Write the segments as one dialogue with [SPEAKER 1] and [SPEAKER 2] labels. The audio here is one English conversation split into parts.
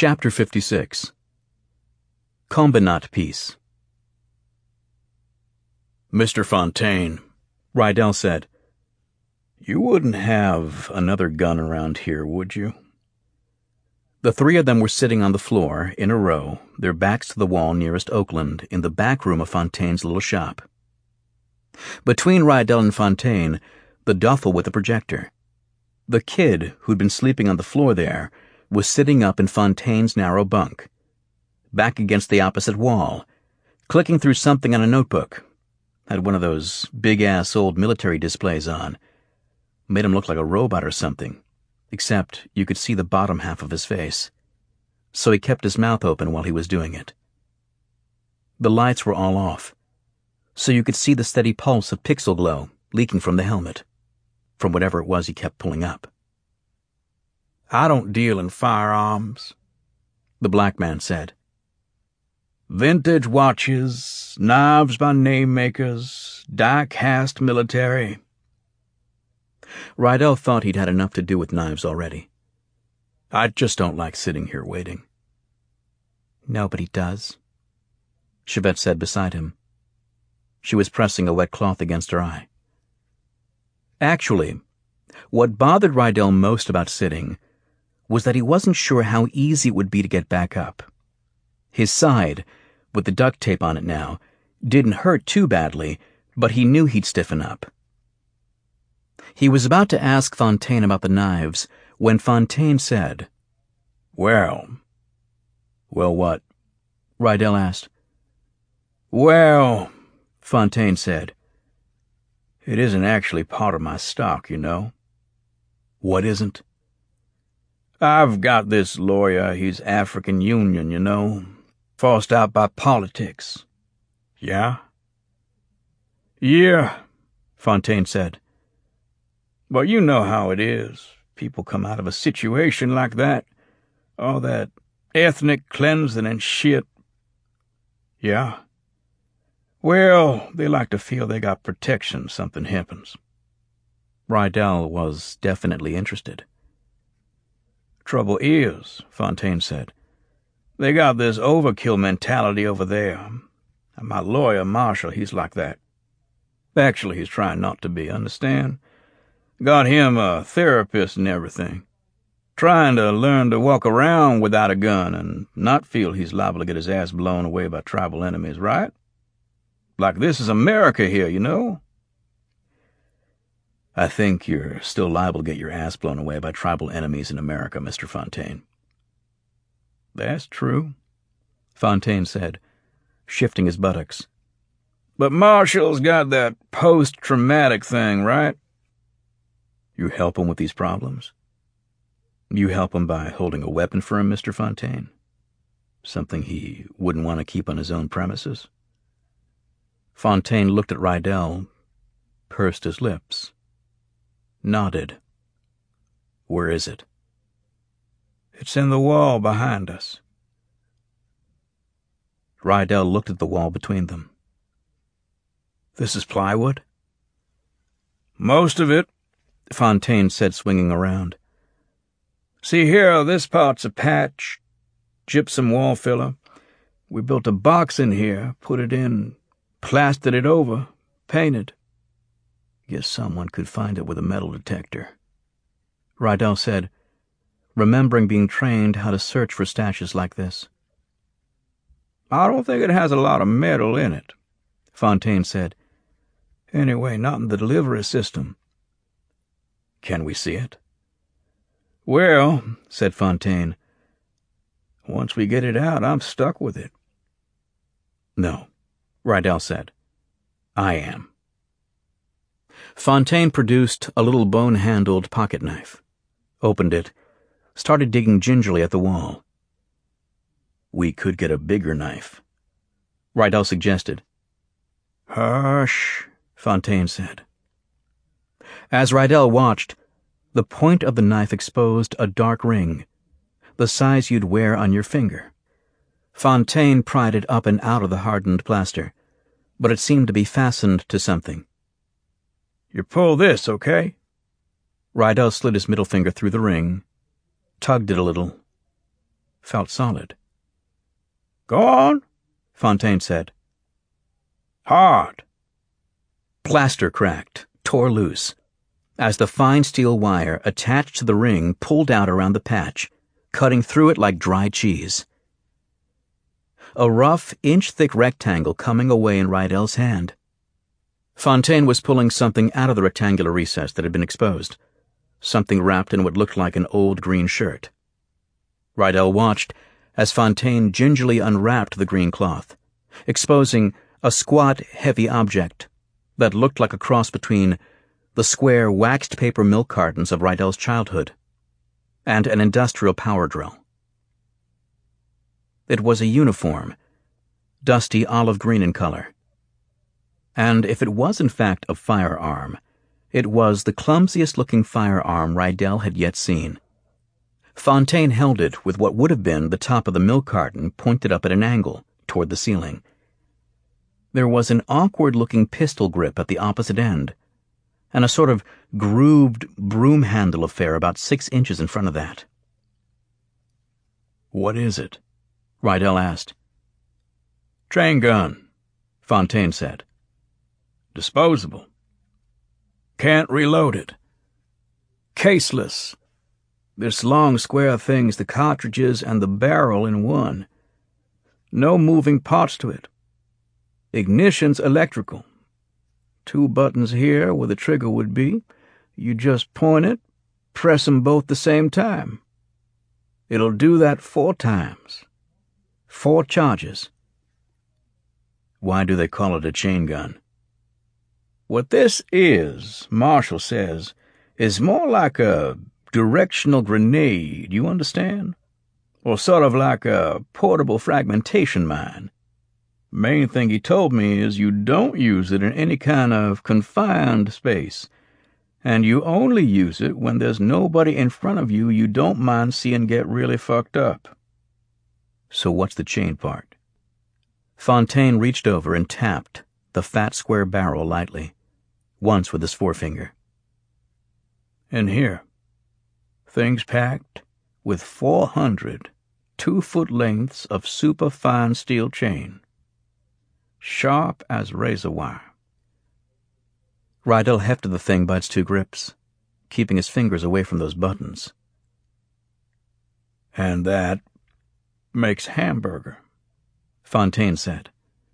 [SPEAKER 1] Chapter 56. Combinat Piece. "Mr. Fontaine," Rydell said, "you wouldn't have another gun around here, would you?" The three of them were sitting on the floor, in a row, their backs to the wall nearest Oakland, in the back room of Fontaine's little shop. Between Rydell and Fontaine, the duffel with the projector. The kid, who'd been sleeping on the floor there, was sitting up in Fontaine's narrow bunk, back against the opposite wall, clicking through something on a notebook. Had one of those big-ass old military displays on. Made him look like a robot or something, except you could see the bottom half of his face. So he kept his mouth open while he was doing it. The lights were all off, so you could see the steady pulse of pixel glow leaking from the helmet, from whatever it was he kept pulling up.
[SPEAKER 2] "I don't deal in firearms," the black man said. "Vintage watches, knives by name makers, die-cast military."
[SPEAKER 1] Rydell thought he'd had enough to do with knives already. "I just don't like sitting here waiting."
[SPEAKER 3] "Nobody does,"
[SPEAKER 1] Chevette said beside him. She was pressing a wet cloth against her eye. Actually, what bothered Rydell most about sitting was that he wasn't sure how easy it would be to get back up. His side, with the duct tape on it now, didn't hurt too badly, but he knew he'd stiffen up. He was about to ask Fontaine about the knives when Fontaine said,
[SPEAKER 2] Well,
[SPEAKER 1] what?" Rydell asked.
[SPEAKER 2] "Well,"
[SPEAKER 1] Fontaine said,
[SPEAKER 2] "it isn't actually part of my stock, you know."
[SPEAKER 1] "What isn't?"
[SPEAKER 2] "I've got this lawyer, he's African Union, you know, forced out by politics." "Yeah?"
[SPEAKER 1] "Yeah," Fontaine said.
[SPEAKER 2] "But you know how it is. People come out of a situation like that, all that ethnic cleansing and shit."
[SPEAKER 1] "Yeah."
[SPEAKER 2] "Well, they like to feel they got protection if something happens."
[SPEAKER 1] Rydell was definitely interested.
[SPEAKER 2] "Trouble is," Fontaine said, "they got this overkill mentality over there. And my lawyer, Marshall, he's like that. Actually, he's trying not to be, understand? Got him a therapist and everything. Trying to learn to walk around without a gun and not feel he's liable to get his ass blown away by tribal enemies, right? Like this is America here, you know?"
[SPEAKER 1] "I think you're still liable to get your ass blown away by tribal enemies in America, Mr. Fontaine."
[SPEAKER 2] "That's true,"
[SPEAKER 1] Fontaine said, shifting his buttocks.
[SPEAKER 2] "But Marshall's got that post-traumatic thing, right?"
[SPEAKER 1] "You help him with these problems? You help him by holding a weapon for him, Mr. Fontaine? Something he wouldn't want to keep on his own premises?" Fontaine looked at Rydell, pursed his lips, nodded. "Where is it?"
[SPEAKER 2] "It's in the wall behind us."
[SPEAKER 1] Rydell looked at the wall between them.
[SPEAKER 2] "This is plywood?" "Most of it,"
[SPEAKER 1] Fontaine said, swinging around.
[SPEAKER 2] "See here, this part's a patch, gypsum wall filler. We built a box in here, put it in, plastered it over, painted."
[SPEAKER 1] "Guess someone could find it with a metal detector," Rydell said, remembering being trained how to search for stashes like this.
[SPEAKER 2] "I don't think it has a lot of metal in it,"
[SPEAKER 1] Fontaine said.
[SPEAKER 2] "Anyway, not in the delivery system."
[SPEAKER 1] "Can we see it?"
[SPEAKER 2] "Well," said Fontaine, "once we get it out, I'm stuck with it."
[SPEAKER 1] "No," Rydell said. "I am." Fontaine produced a little bone-handled pocket knife, opened it, started digging gingerly at the wall. "We could get a bigger knife," Rydell suggested.
[SPEAKER 2] "Hush,"
[SPEAKER 1] Fontaine said. As Rydell watched, the point of the knife exposed a dark ring, the size you'd wear on your finger. Fontaine pried it up and out of the hardened plaster, but it seemed to be fastened to something.
[SPEAKER 2] "You pull this, okay?"
[SPEAKER 1] Rydell slid his middle finger through the ring, tugged it a little, felt solid.
[SPEAKER 2] Go on,
[SPEAKER 1] Fontaine said.
[SPEAKER 2] hard.
[SPEAKER 1] Plaster cracked, tore loose, as the fine steel wire attached to the ring pulled out around the patch, cutting through it like dry cheese. A rough, inch-thick rectangle coming away in Rydell's hand. Fontaine was pulling something out of the rectangular recess that had been exposed, something wrapped in what looked like an old green shirt. Rydell watched as Fontaine gingerly unwrapped the green cloth, exposing a squat, heavy object that looked like a cross between the square, waxed paper milk cartons of Rydell's childhood and an industrial power drill. It was a uniform, dusty olive green in color. And if it was in fact a firearm, it was the clumsiest-looking firearm Rydell had yet seen. Fontaine held it with what would have been the top of the milk carton pointed up at an angle toward the ceiling. There was an awkward-looking pistol grip at the opposite end, and a sort of grooved broom handle affair about 6 inches in front of that.
[SPEAKER 2] What is it?
[SPEAKER 1] Rydell asked.
[SPEAKER 2] Chain gun,
[SPEAKER 1] Fontaine said.
[SPEAKER 2] Disposable. Can't reload it. Caseless. This long square thing's the cartridges and the barrel in one. No moving parts to it. Ignition's electrical. 2 buttons here where the trigger would be. You just point it, press them both the same time. It'll do that 4 times. 4 charges.
[SPEAKER 1] Why do they call it a chain gun?
[SPEAKER 2] What this is, Marshall says, is more like a directional grenade, you understand? Or sort of like a portable fragmentation mine. Main thing he told me is you don't use it in any kind of confined space, and you only use it when there's nobody in front of you don't mind seeing get really fucked up.
[SPEAKER 1] So what's the chain part? Fontaine reached over and tapped the fat square barrel lightly, once with his forefinger.
[SPEAKER 2] In here, things packed with 400 2-foot lengths of superfine steel chain, sharp as razor wire.
[SPEAKER 1] Rydell hefted the thing by its 2 grips, keeping his fingers away from those buttons.
[SPEAKER 2] And that makes hamburger,
[SPEAKER 1] Fontaine said.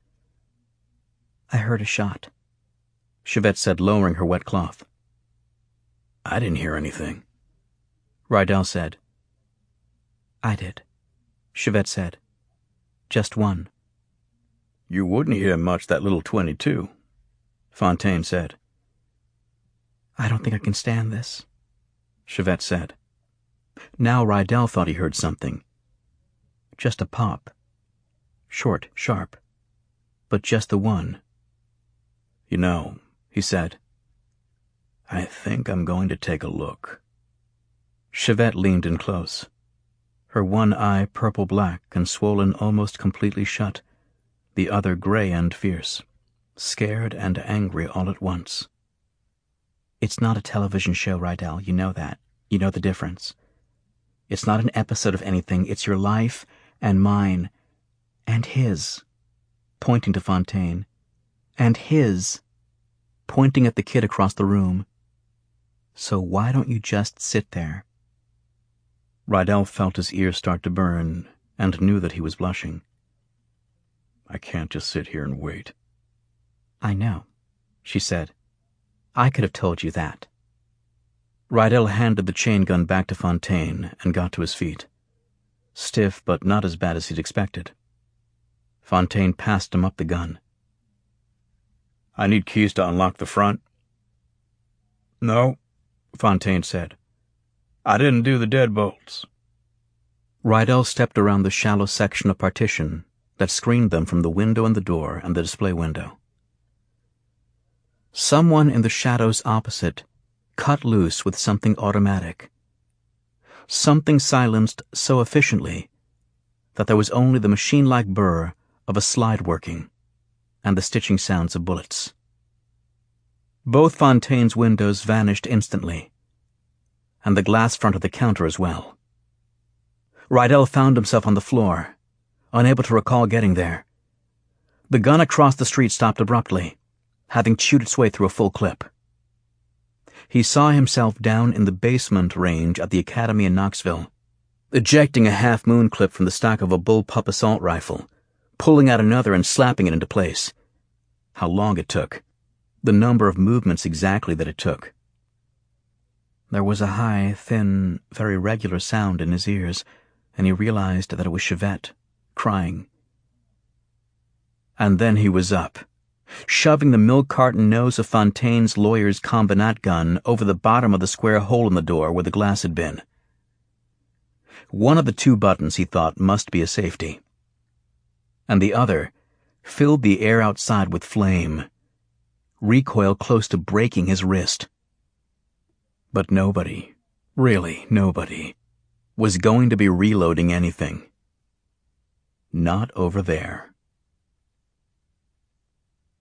[SPEAKER 3] I heard a shot,
[SPEAKER 1] Chevette said, lowering her wet cloth.
[SPEAKER 2] I didn't hear anything,
[SPEAKER 1] Rydell said.
[SPEAKER 3] I did, Chevette said. Just one.
[SPEAKER 2] You wouldn't hear much that little .22,
[SPEAKER 1] Fontaine said.
[SPEAKER 3] I don't think I can stand this,
[SPEAKER 1] Chevette said. Now Rydell thought he heard something. Just a pop. Short, sharp. But just the one.
[SPEAKER 2] You know,
[SPEAKER 1] he said.
[SPEAKER 2] I think I'm going to take a look.
[SPEAKER 1] Chevette leaned in close, her one eye purple-black and swollen almost completely shut, the other gray and fierce, scared and angry all at once.
[SPEAKER 3] It's not a television show, Rydell, you know that. You know the difference. It's not an episode of anything, it's your life and mine and his, pointing to Fontaine, and his, pointing at the kid across the room. So why don't you just sit there?
[SPEAKER 1] Rydell felt his ears start to burn and knew that he was blushing.
[SPEAKER 2] I can't just sit here and wait.
[SPEAKER 3] I know, she said. I could have told you that.
[SPEAKER 1] Rydell handed the chain gun back to Fontaine and got to his feet, stiff but not as bad as he'd expected. Fontaine passed him up the gun.
[SPEAKER 2] I need keys to unlock the front.
[SPEAKER 1] No, Fontaine said.
[SPEAKER 2] I didn't do the deadbolts.
[SPEAKER 1] Rydell stepped around the shallow section of partition that screened them from the window and the door and the display window. Someone in the shadows opposite cut loose with something automatic. Something silenced so efficiently that there was only the machine-like burr of a slide working and the stitching sounds of bullets. Both Fontaine's windows vanished instantly, and the glass front of the counter as well.
[SPEAKER 3] Rydell found himself on the floor, unable to recall getting there. The gun across the street stopped abruptly, having chewed its way through a full clip. He saw himself down in the basement range at the academy in Knoxville, ejecting a half-moon clip from the stock of a bullpup assault rifle, pulling out another and slapping it into place. How long it took. The number of movements exactly that it took. There was a high, thin, very regular sound in his ears, and he realized that it was Chevette, crying. And then he was up, shoving the milk carton nose of Fontaine's lawyer's combinat gun over the bottom of the square hole in the door where the glass had been. One of the two buttons, he thought, must be a safety, and the other filled the air outside with flame, recoil close to breaking his wrist. But nobody, really nobody, was going to be reloading anything. Not over there.